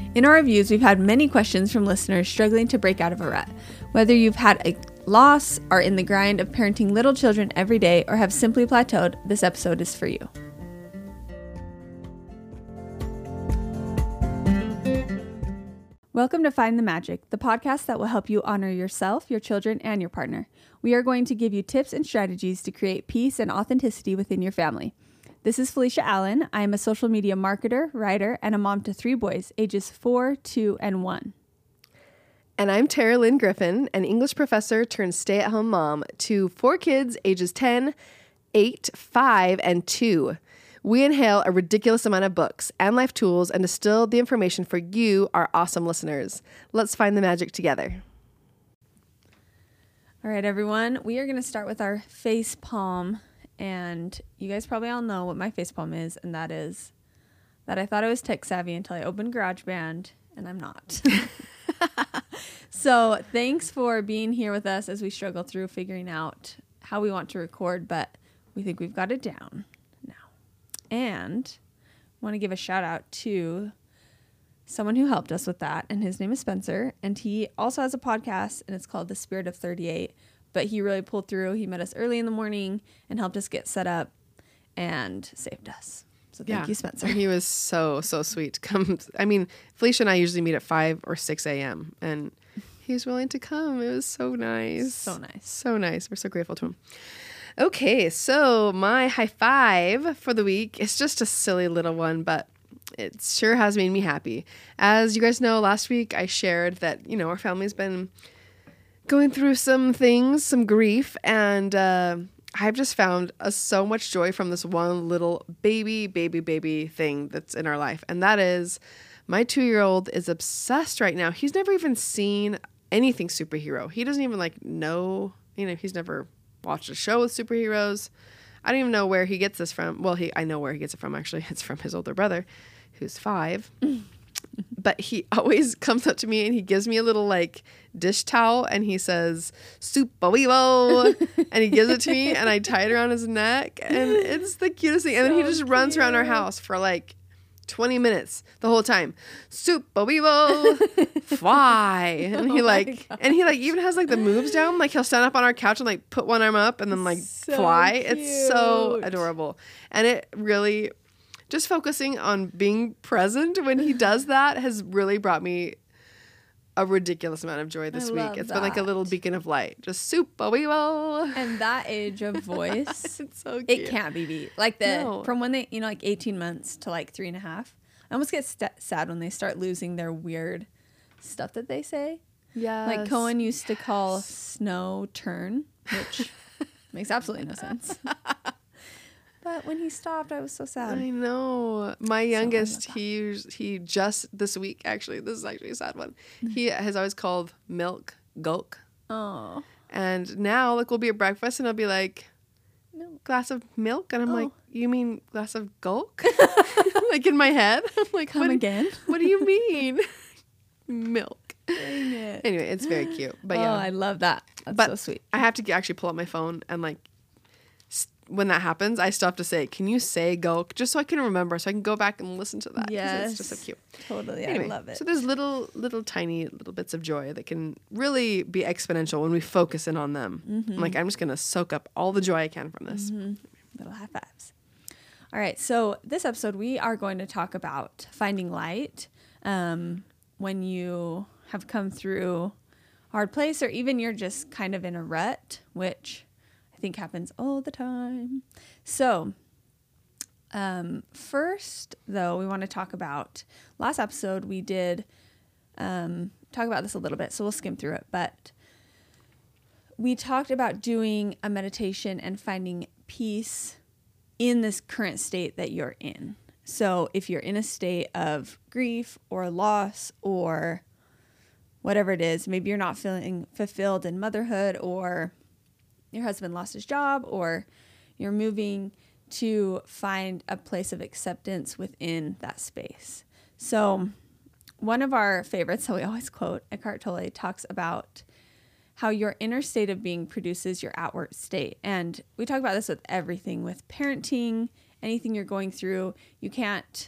In our reviews, we've had many questions from listeners struggling to break out of a rut. Whether you've had a loss, are in the grind of parenting little children every day, or have simply plateaued, this episode is for you. Welcome to Find the Magic, the podcast that will help you honor yourself, your children, and your partner. We are going to give you tips and strategies to create peace and authenticity within your family. This is Felicia Allen. I am a social media marketer, writer, and a mom to 3 boys, ages 4, 2, and 1. And I'm Tara Lynn Griffin, an English professor turned stay-at-home mom to 4 kids, ages 10, 8, 5, and 2. We inhale a ridiculous amount of books and life tools and distill the information for you, our awesome listeners. Let's find the magic together. All right, everyone. We are going to start with our face palm. And you guys probably all know what my facepalm is, and that is that I thought I was tech savvy until I opened GarageBand, and I'm not. So thanks for being here with us as we struggle through figuring out how we want to record, but we think we've got it down now. And I want to give a shout out to someone who helped us with that, and his name is Spencer, and he also has a podcast, and it's called The Spirit of 38. But he really pulled through. He met us early in the morning and helped us get set up and saved us. So thank you, Spencer. He was so sweet. Felicia and I usually meet at 5 or 6 a.m. and he was willing to come. It was so nice. So nice. So nice. We're so grateful to him. Okay, so my high five for the week is just a silly little one, but it sure has made me happy. As you guys know, last week I shared that, our family's been going through some things, some grief, and I've just found so much joy from this one little baby thing that's in our life, and that is my 2-year-old is obsessed right now. He's never even seen anything superhero. He doesn't even know, he's never watched a show with superheroes. I don't even know where he gets this from. Well, I know where he gets it from, actually. It's from his older brother, who's 5. But he always comes up to me and he gives me a little dish towel and he says, "Super Weevo," and he gives it to me and I tie it around his neck and it's the cutest thing. And then he just runs around our house for 20 minutes the whole time. "Super Weevo, fly." And he even has the moves down. He'll stand up on our couch and put one arm up and then fly. Cute. It's so adorable. And it really, just focusing on being present when he does that has really brought me a ridiculous amount of joy this week. It's been a little beacon of light. Just "Super Weevo." And that age of voice, it's so cute. It can't be beat. From when they, 18 months to 3.5. I almost get sad when they start losing their weird stuff that they say. Yeah. Cohen used to call snow turn, which makes absolutely no sense. But when he stopped, I was so sad. I know. My youngest, he just this week, actually, this is actually a sad one. He has always called milk gulk. Oh. And now, we'll be at breakfast and he'll be "Glass of milk?" And I'm "You mean glass of gulk?" In my head. I'm Come again? What do you mean? Milk. Dang it. Anyway, it's very cute. But yeah. I love that. That's so sweet. I have to actually pull up my phone and when that happens, I still have to say, "Can you say gulk?" Just so I can remember, so I can go back and listen to that. Yes. It's just so cute. Totally. Anyway, I love it. So there's little tiny bits of joy that can really be exponential when we focus in on them. Mm-hmm. I'm just going to soak up all the joy I can from this. Mm-hmm. Little high fives. All right. So this episode, we are going to talk about finding light when you have come through a hard place, or even you're just kind of in a rut, which I think happens all the time. So first, though, we want to talk about last episode. We did talk about this a little bit, so we'll skim through it. But we talked about doing a meditation and finding peace in this current state that you're in. So if you're in a state of grief or loss or whatever it is, maybe you're not feeling fulfilled in motherhood, or your husband lost his job, or you're moving, to find a place of acceptance within that space. So one of our favorites that we always quote, Eckhart Tolle, talks about how your inner state of being produces your outward state. And we talk about this with everything, with parenting, anything you're going through. You can't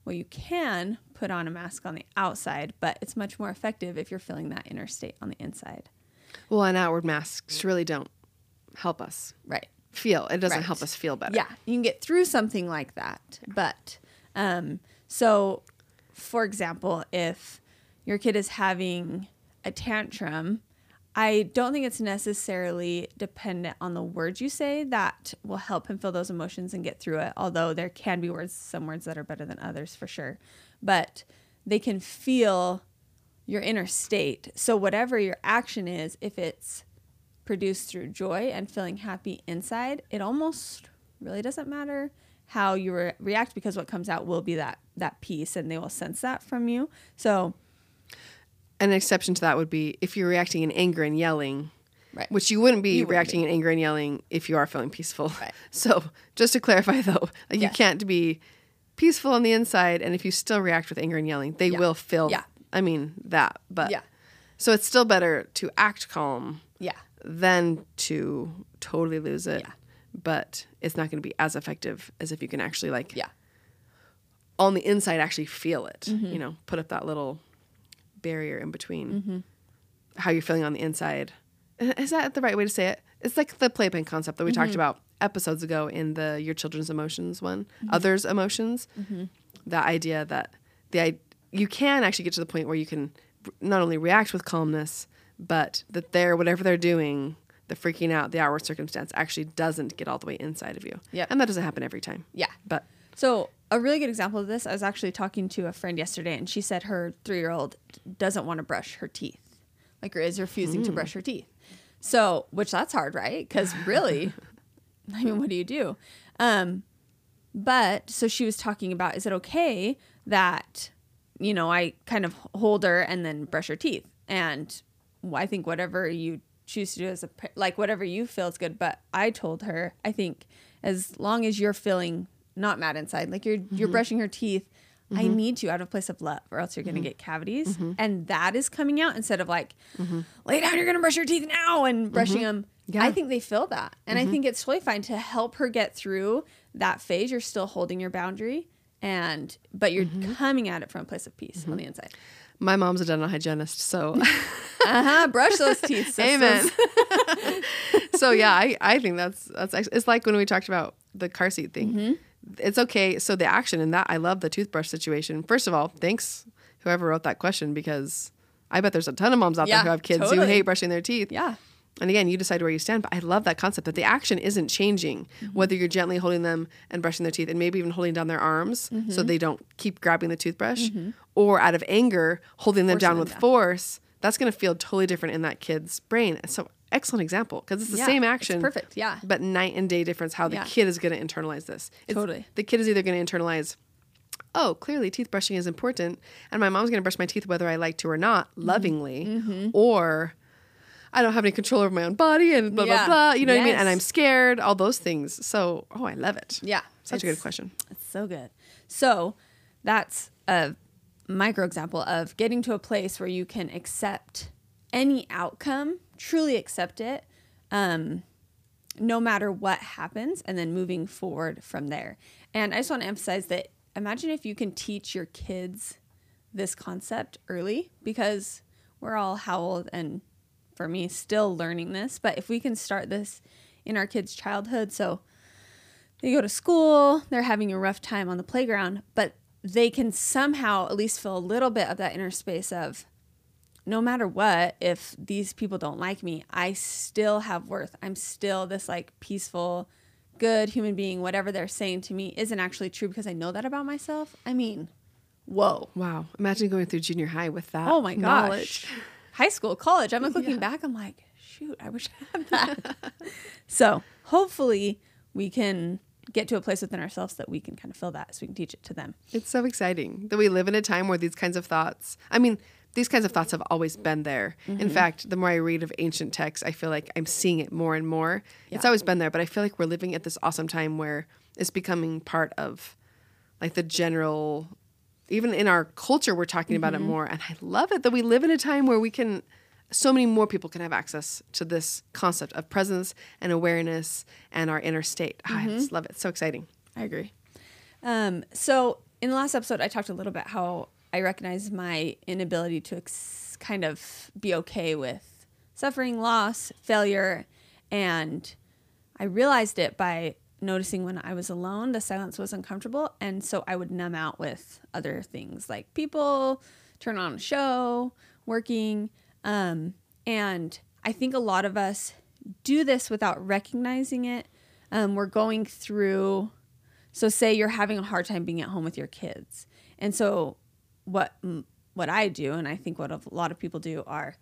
well, you can put on a mask on the outside, but it's much more effective if you're feeling that inner state on the inside. Well, and outward masks really don't help us Right. feel. It doesn't Right. help us feel better. Yeah, you can get through something like that. But so, for example, if your kid is having a tantrum, I don't think it's necessarily dependent on the words you say that will help him feel those emotions and get through it. Although there can be some words that are better than others for sure. But they can feel your inner state. So whatever your action is, if it's produced through joy and feeling happy inside, it almost really doesn't matter how you react, because what comes out will be that peace, and they will sense that from you. So An exception to that would be if you're reacting in anger and yelling, right. which you wouldn't be reacting in anger and yelling if you are feeling peaceful. Right. So just to clarify, though, you Yes. can't be peaceful on the inside, and if you still react with anger and yelling, they will feel, that. But so it's still better to act calm than to totally lose it. Yeah. But it's not going to be as effective as if you can actually on the inside actually feel it, put up that little barrier in between how you're feeling on the inside. Is that the right way to say it? It's like the playpen concept that we talked about episodes ago in the Your Children's Emotions one, Others' Emotions. That idea that you can actually get to the point where you can not only react with calmness, but that whatever they're doing, the freaking out, the outward circumstance actually doesn't get all the way inside of you. Yep. And that doesn't happen every time. Yeah. But So a really good example of this, I was actually talking to a friend yesterday, and she said her 3-year-old doesn't want to brush her teeth, or is refusing to brush her teeth. So, which that's hard, right? Because really, I mean, what do you do? But so she was talking about, is it okay that, I kind of hold her and then brush her teeth? And I think whatever you choose to do as whatever you feel is good. But I told her, I think as long as you're feeling not mad inside, like you're brushing her teeth, I need you out of a place of love, or else you're going to get cavities. And that is coming out instead of lay down, you're going to brush your teeth now, and brushing them. Yeah. I think they feel that. And I think it's totally fine to help her get through that phase. You're still holding your boundary, but you're coming at it from a place of peace on the inside. my mom's a dental hygienist, so brush those teeth, sisters. Amen. So yeah, I think that's it's like when we talked about the car seat thing. It's okay. So the action in that, I love the toothbrush situation. First of all, thanks whoever wrote that question, because I bet there's a ton of moms out there who have kids who hate brushing their teeth. Yeah. And again, you decide where you stand, but I love that concept that the action isn't changing, whether you're gently holding them and brushing their teeth and maybe even holding down their arms so they don't keep grabbing the toothbrush, or out of anger, holding them down with force. That's going to feel totally different in that kid's brain. So excellent example, because it's the same action. It's perfect. Yeah. But night and day difference how the kid is going to internalize this. Totally. The kid is either going to internalize, oh, clearly teeth brushing is important, and my mom's going to brush my teeth whether I like to or not, lovingly, or I don't have any control over my own body and blah, blah, blah. You know what I mean? And I'm scared, all those things. So, I love it. Yeah. Such a good question. It's so good. So that's a micro example of getting to a place where you can accept any outcome, truly accept it, no matter what happens, and then moving forward from there. And I just want to emphasize that imagine if you can teach your kids this concept early, because we're all how old, and for me, still learning this. But if we can start this in our kids' childhood, so they go to school, they're having a rough time on the playground, but they can somehow at least feel a little bit of that inner space of, no matter what, if these people don't like me, I still have worth. I'm still this peaceful, good human being. Whatever they're saying to me isn't actually true, because I know that about myself. I mean, whoa. Wow. Imagine going through junior high with that. Oh my gosh. Knowledge. High school, college. I'm looking back, I'm like, shoot, I wish I had that. So hopefully we can get to a place within ourselves that we can kind of feel that, so we can teach it to them. It's so exciting that we live in a time where these kinds of thoughts, these kinds of thoughts have always been there. In fact, the more I read of ancient texts, I feel like I'm seeing it more and more. Yeah. It's always been there, but I feel like we're living at this awesome time where it's becoming part of the general, even in our culture, we're talking about it more. And I love it that we live in a time where so many more people can have access to this concept of presence and awareness and our inner state. I just love it. It's so exciting. I agree. So in the last episode, I talked a little bit how I recognize my inability to kind of be okay with suffering, loss, failure. And I realized it by noticing when I was alone, the silence was uncomfortable. And so I would numb out with other things like people, turn on a show, working. And I think a lot of us do this without recognizing it. We're going through, so say you're having a hard time being at home with your kids. And so what I do, and I think what a lot of people do are,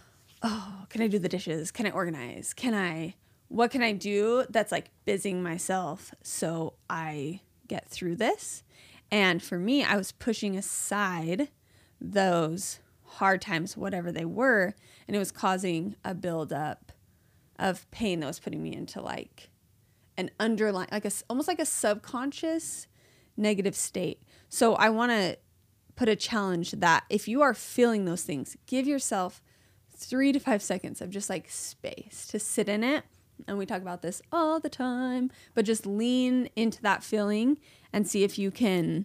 oh, can I do the dishes? Can I organize? What can I do that's like busying myself so I get through this? And for me, I was pushing aside those hard times, whatever they were, and it was causing a buildup of pain that was putting me into like an underlying, almost like a subconscious negative state. So I want to put a challenge that if you are feeling those things, give yourself 3 to 5 seconds of just like space to sit in it. And we talk about this all the time, but just lean into that feeling and see if you can.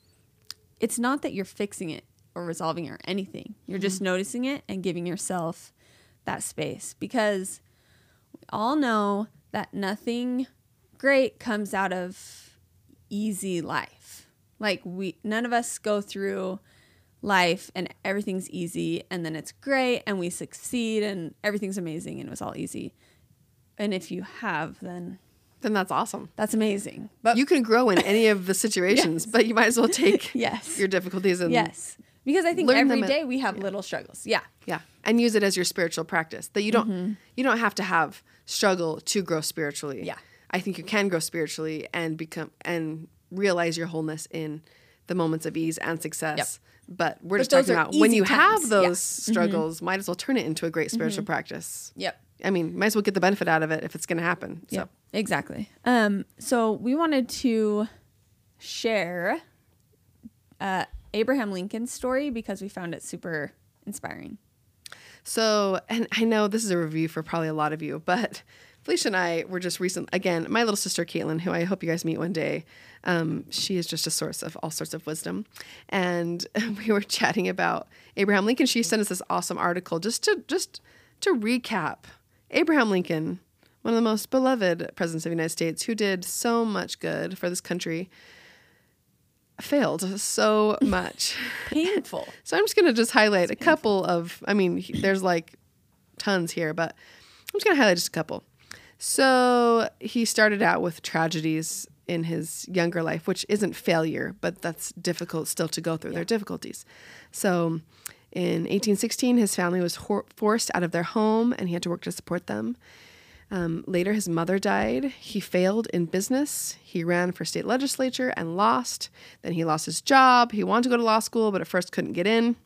It's not that you're fixing it or resolving it or anything. You're just noticing it and giving yourself that space, because we all know that nothing great comes out of easy life. Like none of us go through life and everything's easy and then it's great and we succeed and everything's amazing and it was all easy. And if you have, then that's awesome. That's amazing. But you can grow in any of the situations, but you might as well take your difficulties and because I think every day we have little struggles. Yeah. Yeah. And use it as your spiritual practice. That you don't have to have struggle to grow spiritually. Yeah. I think you can grow spiritually and realize your wholeness in the moments of ease and success. Yep. But we're just talking about when you have those struggles, might as well turn it into a great spiritual practice. Yep. I mean, might as well get the benefit out of it if it's going to happen. So. Yep, exactly. So we wanted to share Abraham Lincoln's story because we found it super inspiring. So, and I know this is a review for probably a lot of you, but Felicia and I were just again, my little sister Caitlin, who I hope you guys meet one day. She is just a source of all sorts of wisdom. And we were chatting about Abraham Lincoln. She sent us this awesome article just to recap. Abraham Lincoln, one of the most beloved presidents of the United States, who did so much good for this country, failed so much. Painful. So I'm just going to just highlight a couple of, there's like tons here, but I'm just going to highlight just a couple. So he started out with tragedies in his younger life, which isn't failure, but that's difficult still to go through. There are difficulties. So in 1816, his family was forced out of their home and he had to work to support them. Later, his mother died. He failed in business. He ran for state legislature and lost. Then he lost his job. He wanted to go to law school, but at first couldn't get in.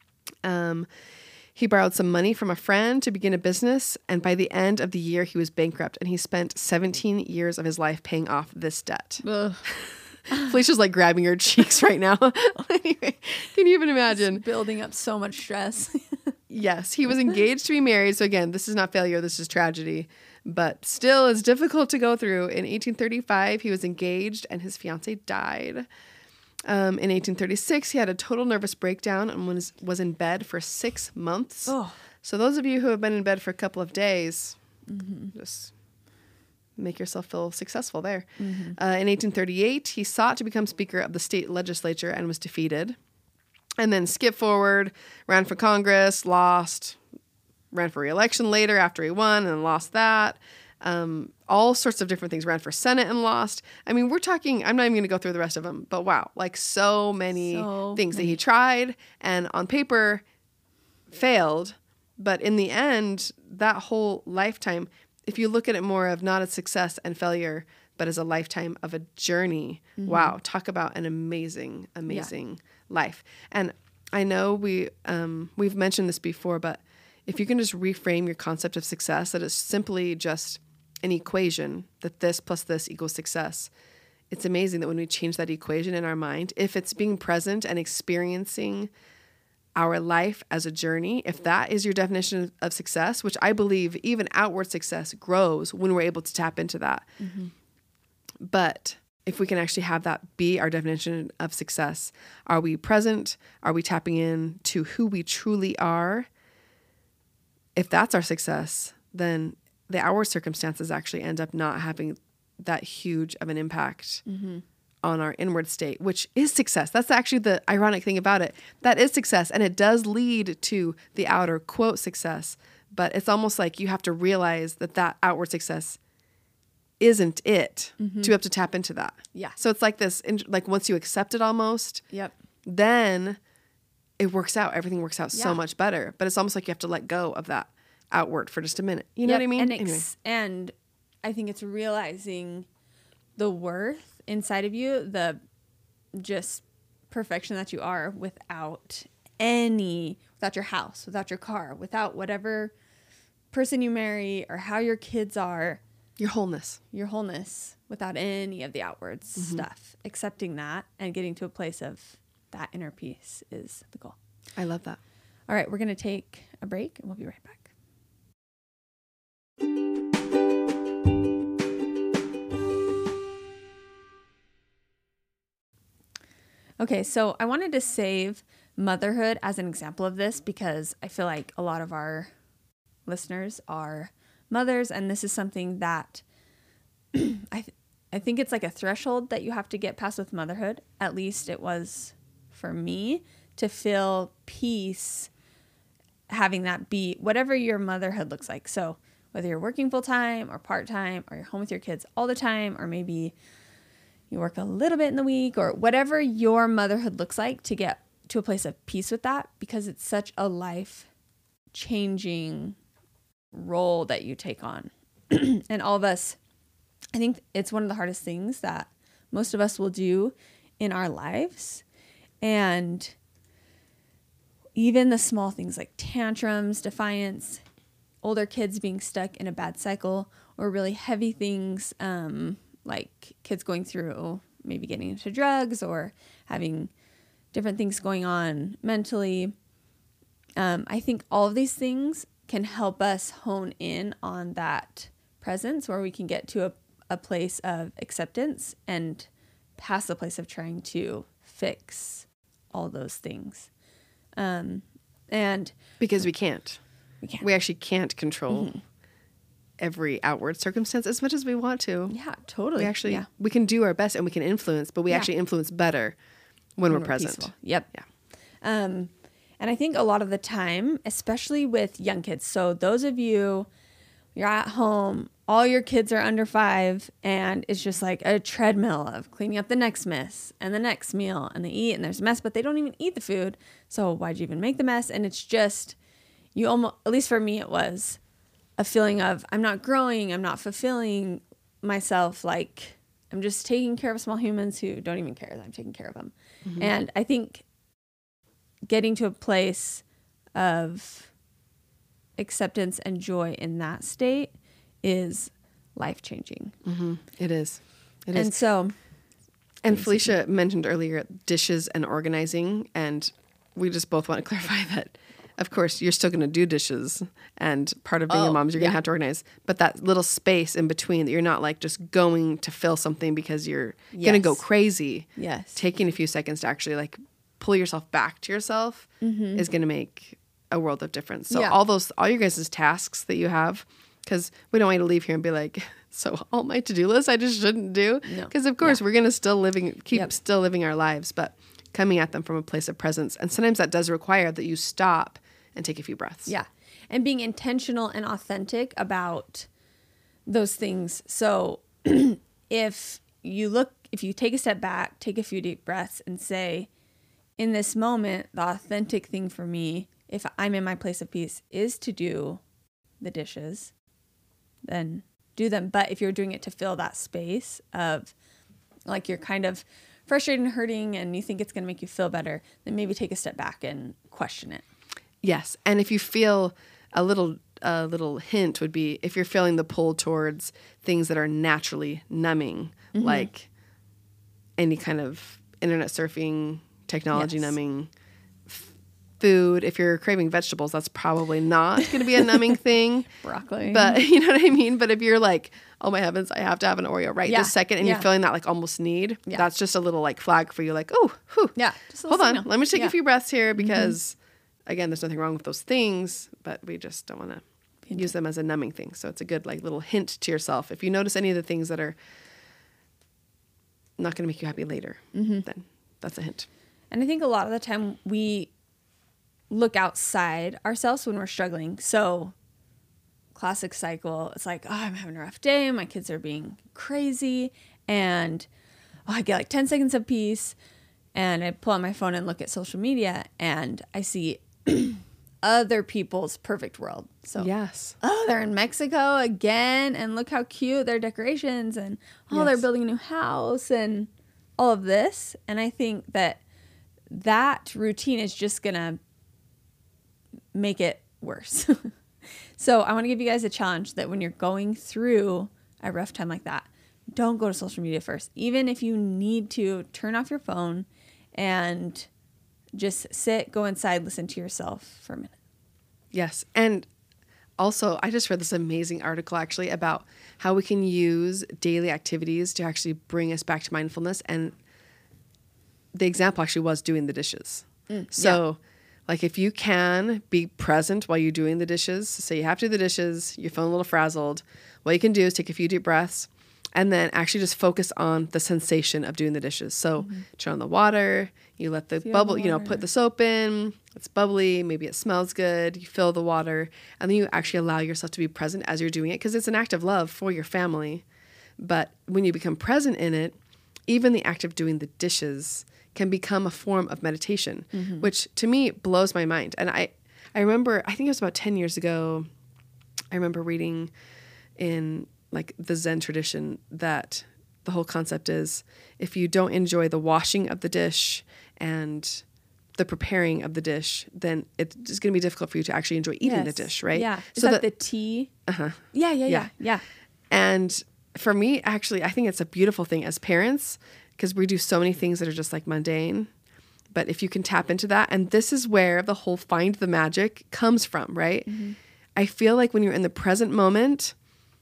He borrowed some money from a friend to begin a business. And by the end of the year, he was bankrupt. And he spent 17 years of his life paying off this debt. Felicia's like grabbing her cheeks right now. Anyway, can you even imagine? It's building up so much stress. Yes, he was engaged to be married. So again, this is not failure. This is tragedy. But still, it's difficult to go through. In 1835, he was engaged and his fiancée died. In 1836, he had a total nervous breakdown and was in bed for 6 months. Oh. So those of you who have been in bed for a couple of days, just make yourself feel successful there. In 1838, he sought to become Speaker of the state legislature and was defeated. And then skip forward, ran for Congress, lost, ran for re-election later after he won and lost that. All sorts of different things. Ran for Senate and lost. I mean, we're talking, I'm not even going to go through the rest of them, but wow, like so many things that he tried and on paper failed. But in the end, that whole lifetime, if you look at it more of not a success and failure, but as a lifetime of a journey, wow, talk about an amazing life. And I know we've mentioned this before, but if you can just reframe your concept of success, that it's simply just an equation, that this plus this equals success. It's amazing that when we change that equation in our mind, if it's being present and experiencing our life as a journey, if that is your definition of success, which I believe even outward success grows when we're able to tap into that. But if we can actually have that be our definition of success, are we present? Are we tapping in to who we truly are? If that's our success, then the outward circumstances actually end up not having that huge of an impact on our inward state, which is success. That's actually the ironic thing about it. That is success. And it does lead to the outer quote success. But it's almost like you have to realize that that outward success isn't it to be able to tap into that. Yeah. So it's like this, like once you accept it almost, then it works out. Everything works out so much better. But it's almost like you have to let go of that outward for just a minute. You know what I mean? And I think it's realizing the worth inside of you, the just perfection that you are without your house, without your car, without whatever person you marry or how your kids are. Your wholeness, without any of the outward stuff. Accepting that and getting to a place of that inner peace is the goal. I love that. All right, we're going to take a break and we'll be right back. Okay, so I wanted to save motherhood as an example of this because I feel like a lot of our listeners are mothers, and this is something that I think it's like a threshold that you have to get past with motherhood. At least it was for me to feel peace having that be whatever your motherhood looks like. So whether you're working full time or part time, or you're home with your kids all the time, or maybe you work a little bit in the week, or whatever your motherhood looks like, to get to a place of peace with that, because it's such a life changing role that you take on. And all of us, I think it's one of the hardest things that most of us will do in our lives. And even the small things like tantrums, defiance, older kids being stuck in a bad cycle, or really heavy things like kids going through maybe getting into drugs or having different things going on mentally. I think all of these things can help us hone in on that presence where we can get to a place of acceptance and past the place of trying to fix all those things. And because we can't. We actually can't control every outward circumstance as much as we want to. Yeah, totally. We can do our best and we can influence, but we actually influence better when we're present. Peaceful. Yep. Yeah. And I think a lot of the time, especially with young kids, so those of you, you're at home, all your kids are under 5, and it's just like a treadmill of cleaning up the next mess and the next meal, and they eat and there's a mess, but they don't even eat the food. So why'd you even make the mess? And it's just, you almost, at least for me, it was a feeling of I'm not growing, I'm not fulfilling myself. Like I'm just taking care of small humans who don't even care that I'm taking care of them. And I think getting to a place of acceptance and joy in that state is life-changing. It is. And so... And Felicia mentioned earlier dishes and organizing, and we just both want to clarify that, of course, you're still going to do dishes, and part of being a mom is you're going to have to organize, but that little space in between that you're not like just going to fill something because you're going to go crazy. Taking a few seconds to actually like pull yourself back to yourself is going to make a world of difference. So all your guys' tasks that you have, because we don't want you to leave here and be like, so all my to-do list I just shouldn't do. Because of course we're going to still still living our lives, but coming at them from a place of presence. And sometimes that does require that you stop and take a few breaths. Yeah. And being intentional and authentic about those things. So if you take a step back, take a few deep breaths and say, in this moment, the authentic thing for me, if I'm in my place of peace, is to do the dishes, then do them. But if you're doing it to fill that space of like you're kind of frustrated and hurting and you think it's going to make you feel better, then maybe take a step back and question it. Yes. And if you feel a little hint would be if you're feeling the pull towards things that are naturally numbing, like any kind of internet surfing, technology numbing, food. If you're craving vegetables, that's probably not going to be a numbing thing. Broccoli. But you know what I mean? But if you're like, oh my heavens, I have to have an Oreo right this second, and Yeah. you're feeling that like almost need, that's just a little like flag for you. Like, oh, whew. Yeah. Just a Hold little on. signal. Let me take Yeah. a few breaths here because, again, there's nothing wrong with those things, but we just don't want to use them as a numbing thing. So it's a good like little hint to yourself. If you notice any of the things that are not going to make you happy later, then that's a hint. And I think a lot of the time we look outside ourselves when we're struggling. So classic cycle, it's like, oh, I'm having a rough day. My kids are being crazy. And I get like 10 seconds of peace. And I pull out my phone and look at social media and I see other people's perfect world. So Yes. oh, they're in Mexico again, and look how cute their decorations, and Yes. they're building a new house and all of this. And I think that routine is just gonna make it worse. So I want to give you guys a challenge that when you're going through a rough time like that, don't go to social media first. Even if you need to, turn off your phone and just sit, go inside, listen to yourself for a minute. Yes. And also, I just read this amazing article actually about how we can use daily activities to actually bring us back to mindfulness. And the example actually was doing the dishes. So, like, if you can be present while you're doing the dishes, say you have to do the dishes, you're feeling a little frazzled, what you can do is take a few deep breaths and then actually just focus on the sensation of doing the dishes. So, turn on the water, you let the bubble, put the soap in, it's bubbly, maybe it smells good, you fill the water, and then you actually allow yourself to be present as you're doing it because it's an act of love for your family. But when you become present in it, even the act of doing the dishes can become a form of meditation, which to me blows my mind. And I remember, I think it was about 10 years ago, I remember reading in like the Zen tradition that the whole concept is if you don't enjoy the washing of the dish and the preparing of the dish, then it's going to be difficult for you to actually enjoy eating the dish, right? Yeah. Is So that the tea? Uh-huh. Yeah. And for me, actually, I think it's a beautiful thing as parents because we do so many things that are just like mundane. But if you can tap into that, and this is where the whole find the magic comes from, right? I feel like when you're in the present moment,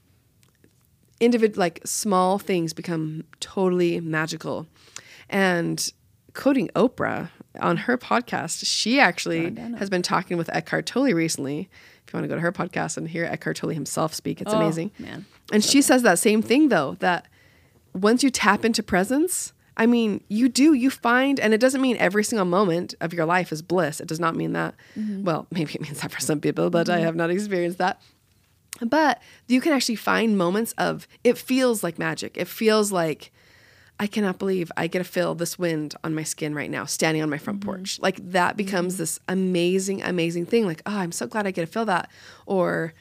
like small things become totally magical. And quoting Oprah on her podcast, she actually has been talking with Eckhart Tolle recently. If you want to go to her podcast and hear Eckhart Tolle himself speak, it's amazing. Man. And she says that same thing though, that once you tap into presence, I mean, you find, and it doesn't mean every single moment of your life is bliss. It does not mean that. Well, maybe it means that for some people, but I have not experienced that. But you can actually find moments of, it feels like magic. It feels like, I cannot believe I get to feel this wind on my skin right now, standing on my front porch. Like that becomes this amazing, amazing thing. Like, oh, I'm so glad I get to feel that. Or,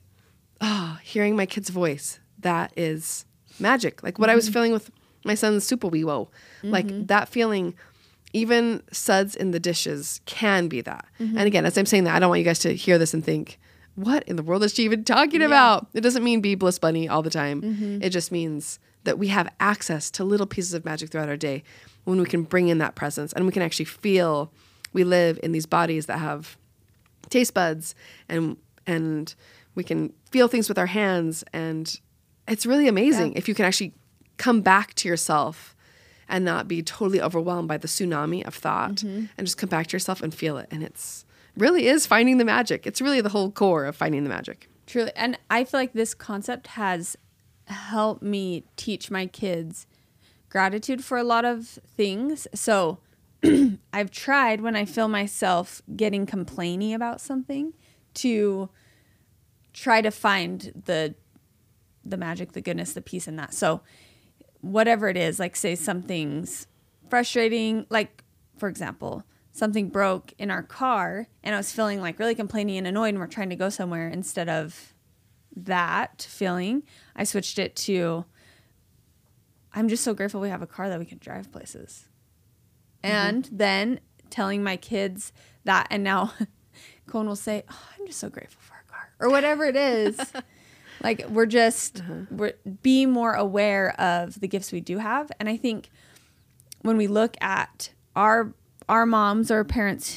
oh, hearing my kid's voice. That is magic. Like what I was feeling with my son's Super Wee Wo. Like that feeling, even suds in the dishes can be that. And again, as I'm saying that, I don't want you guys to hear this and think, what in the world is she even talking about? It doesn't mean be bliss bunny all the time. It just means that we have access to little pieces of magic throughout our day when we can bring in that presence and we can actually feel we live in these bodies that have taste buds and we can feel things with our hands. And it's really amazing if you can actually come back to yourself and not be totally overwhelmed by the tsunami of thought and just come back to yourself and feel it. And it's really is finding the magic. It's really the whole core of finding the magic. Truly. And I feel like this concept has helped me teach my kids gratitude for a lot of things. So I've tried when I feel myself getting complainy about something to try to find the magic, the goodness, the peace in that. So whatever it is, like say something's frustrating, like for example, something broke in our car and I was feeling like really complaining and annoyed and we're trying to go somewhere. Instead of that feeling, I switched it to, I'm just so grateful we have a car that we can drive places. And then telling my kids that, and now Cohen will say, oh, I'm just so grateful for our car or whatever it is. Like we're just, we're be more aware of the gifts we do have. And I think when we look at our moms or parents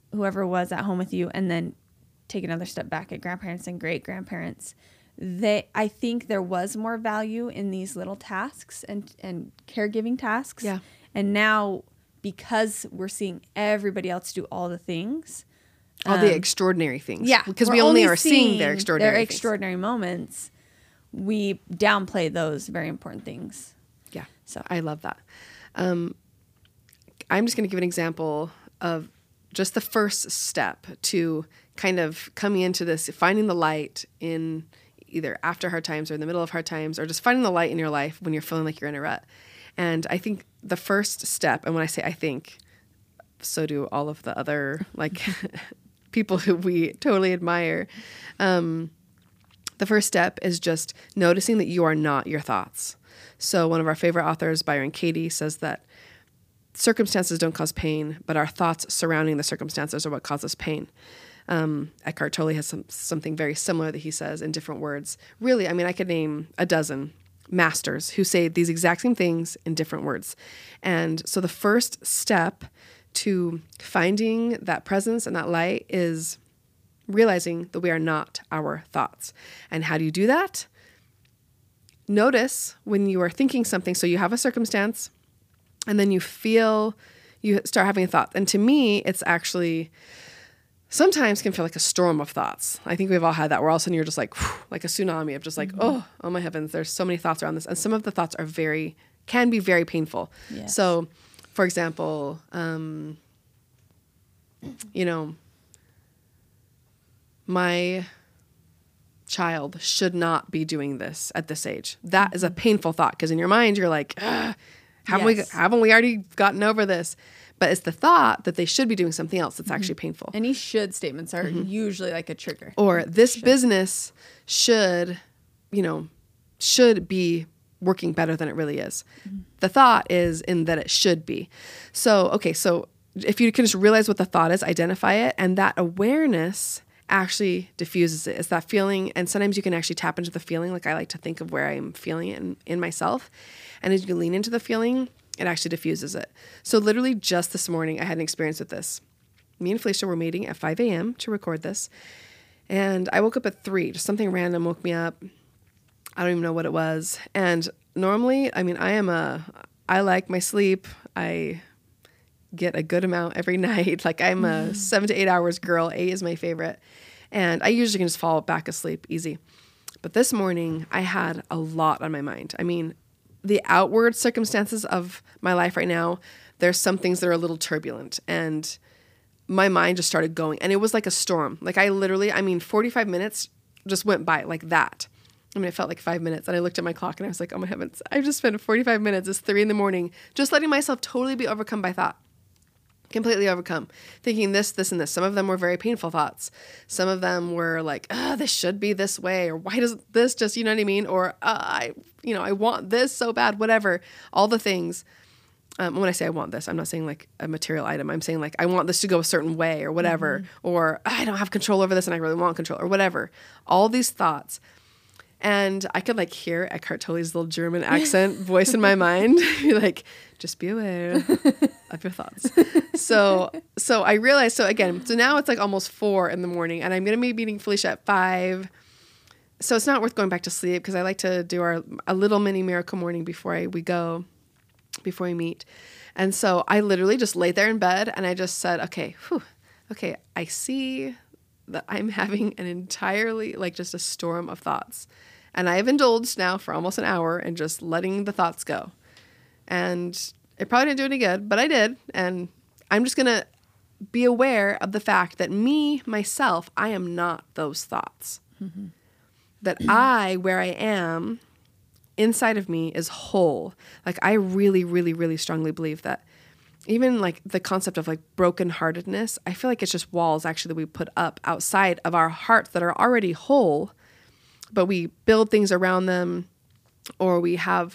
whoever was at home with you, and then take another step back at grandparents and great grandparents, I think there was more value in these little tasks and caregiving tasks. Yeah. And now, because we're seeing everybody else do all the things, all the extraordinary things. Yeah. Because we only are seeing their extraordinary moments. We downplay those very important things. Yeah. So I love that. I'm just going to give an example of just the first step to kind of coming into this, finding the light in either after hard times or in the middle of hard times, or just finding the light in your life when you're feeling like you're in a rut. And I think the first step, and when I say I think, so do all of the other like people who we totally admire. The first step is just noticing that you are not your thoughts. So one of our favorite authors, Byron Katie, says that circumstances don't cause pain, but our thoughts surrounding the circumstances are what causes pain. Eckhart Tolle has something very similar that he says in different words. Really, I mean, I could name a dozen masters who say these exact same things in different words. And so the first step to finding that presence and that light is realizing that we are not our thoughts. And how do you do that? Notice when you are thinking something. So you have a circumstance, and then you start having a thought. And to me, it's actually sometimes can feel like a storm of thoughts. I think we've all had that where all of a sudden you're just like, whew, like a tsunami of just like, oh my heavens, there's so many thoughts around this. And some of the thoughts can be very painful. Yes. So for example, my child should not be doing this at this age. That is a painful thought, because in your mind you're like, haven't we already gotten over this? But it's the thought that they should be doing something else that's actually painful. Any should statements are usually like a trigger. Or this business should be working better than it really is. The thought is in that it should be. So if you can just realize what the thought is, identify it, and that awareness actually diffuses it. It's that feeling, and sometimes you can actually tap into the feeling. Like I like to think of where I'm feeling it in myself. And as you lean into the feeling, it actually diffuses it. So literally just this morning, I had an experience with this. Me and Felicia were meeting at 5 a.m. to record this. And I woke up at 3. Just something random woke me up. I don't even know what it was. And normally, I mean, I like my sleep. I get a good amount every night. Like I'm a 7 to 8 hours girl. 8 is my favorite. And I usually can just fall back asleep easy. But this morning, I had a lot on my mind. I mean, the outward circumstances of my life right now, there's some things that are a little turbulent, and my mind just started going, and it was like a storm. Like 45 minutes just went by like that. I mean, it felt like 5 minutes, and I looked at my clock and I was like, oh my heavens, I've just spent 45 minutes. It's 3 a.m, just letting myself totally be overcome by thought. Completely overcome, thinking this, and this. Some of them were very painful thoughts. Some of them were like, this should be this way, or why does this just, you know what I mean? Or I want this so bad, whatever, all the things. When I say I want this, I'm not saying like a material item. I'm saying like, I want this to go a certain way or whatever, or I don't have control over this and I really want control or whatever. All these thoughts. And I could like hear Eckhart Tolle's little German accent voice in my mind, like, just be aware of your thoughts. So I realized, so now it's like almost 4 a.m, and I'm going to be meeting Felicia at 5. So it's not worth going back to sleep, because I like to do a little mini miracle morning before we meet. And so I literally just laid there in bed and I just said, okay, I see that I'm having an entirely like just a storm of thoughts. And I have indulged now for almost an hour and just letting the thoughts go. And it probably didn't do any good, but I did. And I'm just going to be aware of the fact that myself, I am not those thoughts. That where I am inside of me is whole. Like I really, really, really strongly believe that even like the concept of like brokenheartedness, I feel like it's just walls actually that we put up outside of our hearts that are already whole, but we build things around them, or we have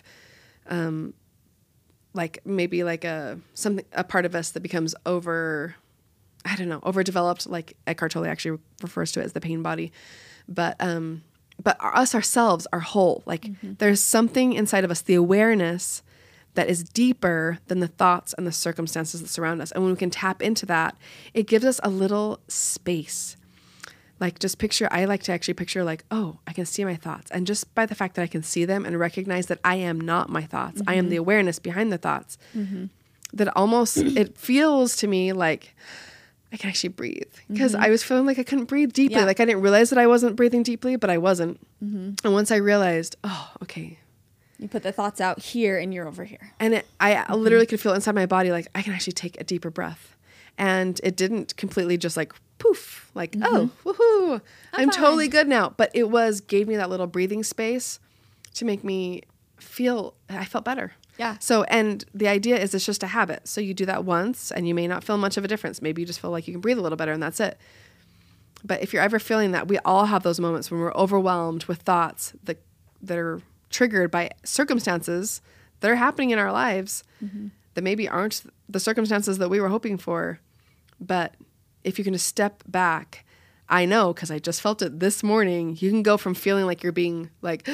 like maybe like a part of us that becomes overdeveloped, like Eckhart Tolle actually refers to it as the pain body. But us ourselves are whole. Like there's something inside of us, the awareness that is deeper than the thoughts and the circumstances that surround us. And when we can tap into that, it gives us a little space. Like just picture, I like to actually picture like, oh, I can see my thoughts. And just by the fact that I can see them and recognize that I am not my thoughts, I am the awareness behind the thoughts, that almost, it feels to me like I can actually breathe. Because I was feeling like I couldn't breathe deeply. Yeah. Like I didn't realize that I wasn't breathing deeply, but I wasn't. And once I realized, oh, okay. You put the thoughts out here and you're over here. And I literally could feel inside my body like I can actually take a deeper breath. And it didn't completely just like poof, like, oh, woohoo, I'm totally good now. But it gave me that little breathing space to make me feel, I felt better. Yeah. So, and the idea is it's just a habit. So you do that once and you may not feel much of a difference. Maybe you just feel like you can breathe a little better and that's it. But if you're ever feeling that, we all have those moments when we're overwhelmed with thoughts that are triggered by circumstances that are happening in our lives that maybe aren't the circumstances that we were hoping for. But if you can just step back, I know, because I just felt it this morning, you can go from feeling like you're being like,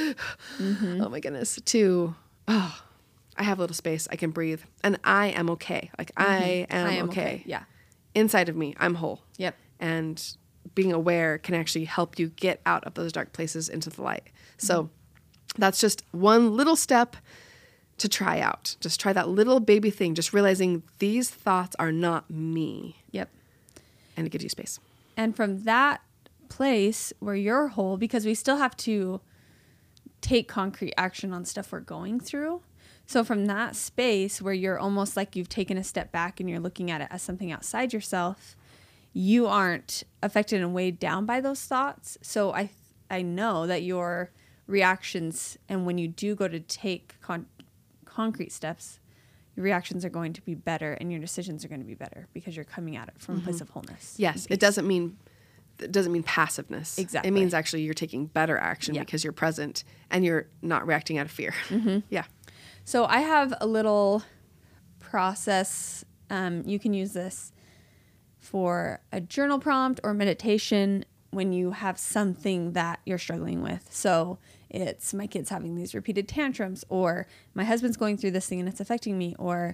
oh my goodness, to, oh, I have a little space. I can breathe. And I am okay. Like I am okay. Yeah. Inside of me, I'm whole. Yep. And being aware can actually help you get out of those dark places into the light. So that's just one little step to try out. Just try that little baby thing. Just realizing these thoughts are not me. Yep. And it gives you space. And from that place where you're whole, because we still have to take concrete action on stuff we're going through. So from that space where you're almost like you've taken a step back and you're looking at it as something outside yourself, you aren't affected and weighed down by those thoughts. So I know that your reactions, and when you do go to take concrete steps, your reactions are going to be better and your decisions are going to be better because you're coming at it from a place of wholeness. Yes, it doesn't mean passiveness. Exactly. It means actually you're taking better action because you're present and you're not reacting out of fear. Yeah. So I have a little process. You can use this for a journal prompt or meditation when you have something that you're struggling with. So it's my kids having these repeated tantrums, or my husband's going through this thing and it's affecting me, or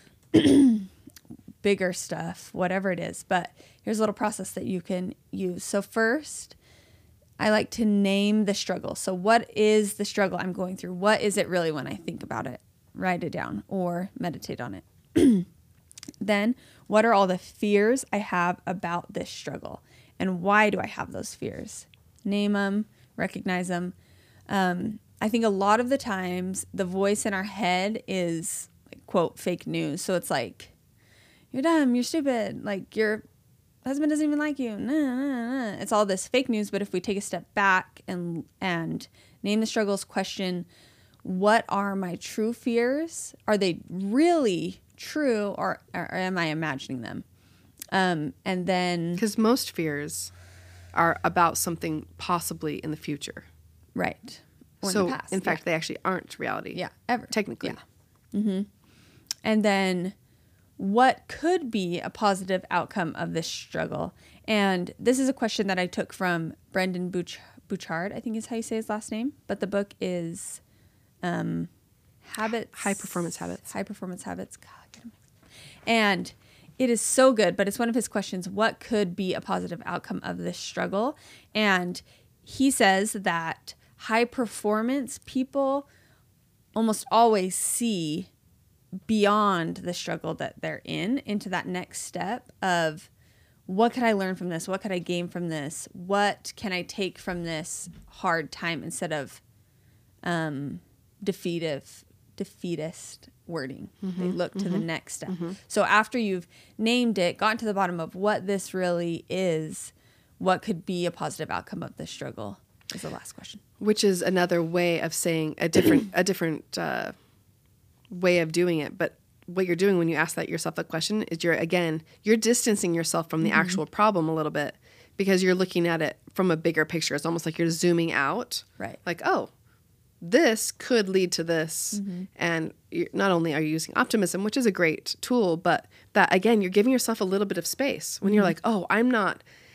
bigger stuff, whatever it is. But here's a little process that you can use. So first, I like to name the struggle. So what is the struggle I'm going through? What is it really when I think about it? Write it down or meditate on it. Then, what are all the fears I have about this struggle? And why do I have those fears? Name them, recognize them. I think a lot of the times the voice in our head is, like, quote, fake news. So it's like, you're dumb, you're stupid, like your husband doesn't even like you. Nah, nah, nah. It's all this fake news. But if we take a step back and name the struggles, question, what are my true fears? Are they really true, or am I imagining them? And then, because most fears are about something possibly in the future. Right. Or So in the past. in fact, they actually aren't reality. Yeah. Ever. Technically. Yeah. And then what could be a positive outcome of this struggle? And this is a question that I took from Brendan Bouchard, I think is how you say his last name. But the book is Habits. High Performance Habits. High Performance Habits. God, get 'em. And it is so good, but it's one of his questions. What could be a positive outcome of this struggle? And he says that high performance people almost always see beyond the struggle that they're in into that next step of, what could I learn from this? What could I gain from this? What can I take from this hard time, instead of defeatist wording. They look to the next step. So after you've named it, gotten to the bottom of what this really is, what could be a positive outcome of this struggle is the last question. Which is another way of saying a different way of doing it. But what you're doing when you ask yourself that question is you're distancing yourself from the actual problem a little bit, because you're looking at it from a bigger picture. It's almost like you're zooming out. Right. Like, oh, this could lead to this. And not only are you using optimism, which is a great tool, but that, again, you're giving yourself a little bit of space when you're like, oh, I'm not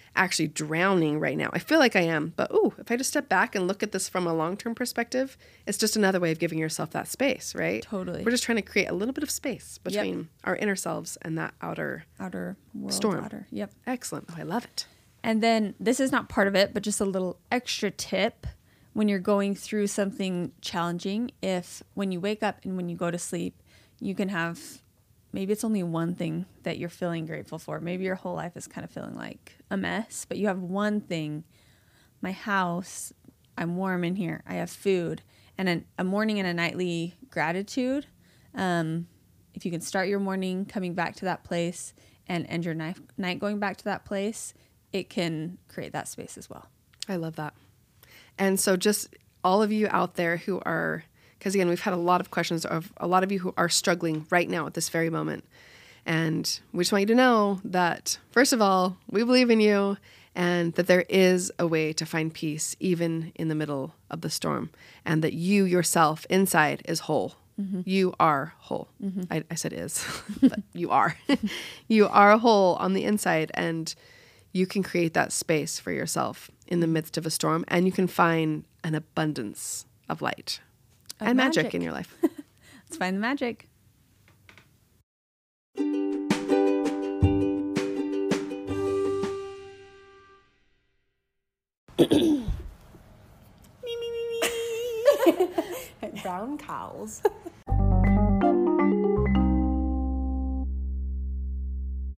actually drowning right now. I feel like I am, but if I just step back and look at this from a long-term perspective, it's just another way of giving yourself that space, right? Totally. We're just trying to create a little bit of space between our inner selves and that outer world. storm. Yep. Excellent. Oh, I love it. And then this is not part of it, but just a little extra tip when you're going through something challenging. If when you wake up and when you go to sleep, you can have, maybe it's only one thing that you're feeling grateful for. Maybe your whole life is kind of feeling like a mess, but you have one thing: my house, I'm warm in here, I have food, and a morning and a nightly gratitude. If you can start your morning coming back to that place and end your night going back to that place, it can create that space as well. I love that. And so just all of you out there who are, because again, we've had a lot of questions of a lot of you who are struggling right now at this very moment. And we just want you to know that, first of all, we believe in you and that there is a way to find peace even in the middle of the storm, and that you yourself inside is whole. Mm-hmm. You are whole. Mm-hmm. I said is, but you are. You are whole on the inside, and you can create that space for yourself in the midst of a storm, and you can find an abundance of light and magic in your life. Let's find the magic. Brown cows.